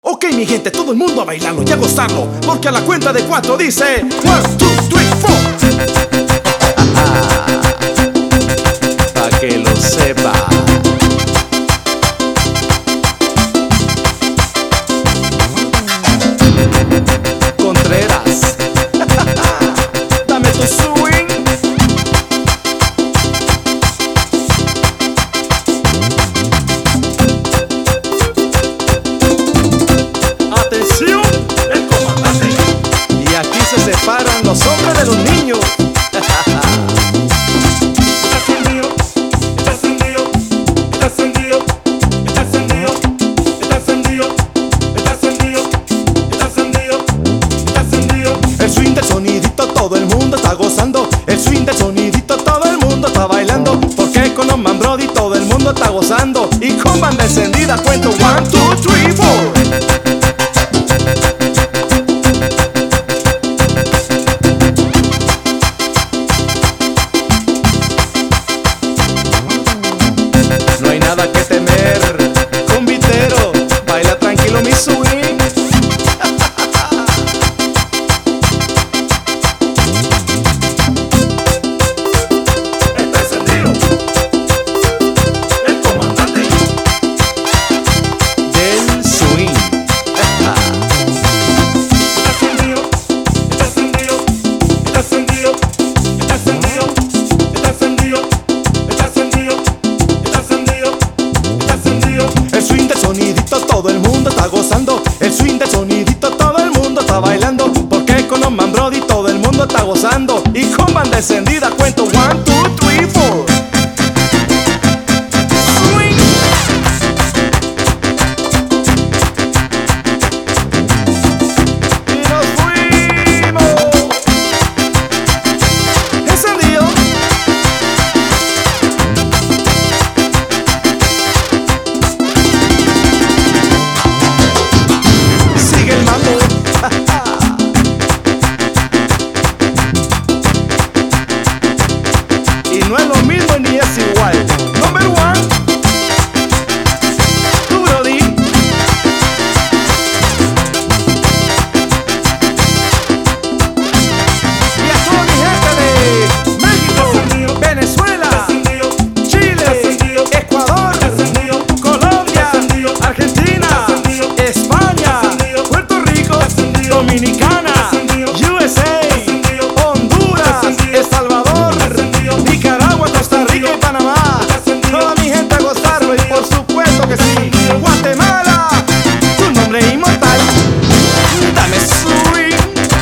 Ok, mi gente, todo el mundo a bailarlo y a gozarlo, porque a la cuenta de 4 dice 1, 2, 3, 4. Pa' que lo sepa. Contreras. Dame tu swing. Atención, el comandante. Y aquí se separan los hombres de los niños. El swing del sonidito todo el mundo está gozando. El swing del sonidito todo el mundo está bailando. Porque con los Man Brody todo el mundo está gozando. Y con banda encendida cuento 1, 2, 3, 4. No hay nada que temer, convitero, baila tranquilo mi swing. Está encendido el comandante Del swing. Está encendido, está encendido, está encendido, está encendido, está encendido, está encendido, está encendido, está encendido. El swing del sonidito todo el mundo está gozando. El swing del sonidito todo el mundo está bailando. Porque con los Man Brody todo el mundo está gozando. Y con banda encendida cuento 1, 2, 3, 4. Swing. Y nos fuimos. Encendido. Sigue el mambo. Y no es lo mismo ni es igual. Number 1, tu Brody. Y a toda mi gente de México, Venezuela, Chile, Ecuador, Colombia, Argentina, España, Puerto Rico, Dominicana, USA, Honduras, El Salvador, Nicaragua, Costa Rica y Panamá. Toda mi gente a gozarlo y por supuesto que sí, Guatemala, tu nombre inmortal. Dame swing.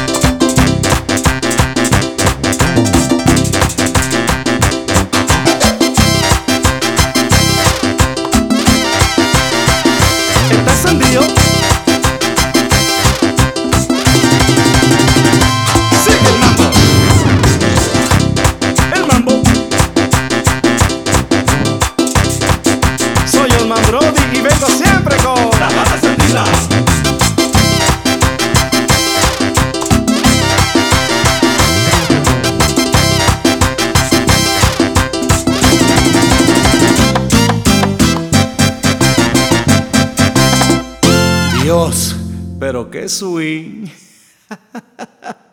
Está encendido. Sigue el mambo. El mambo. Soy el Man Brody y vengo siempre con la banda encendida. Dios, pero qué swing.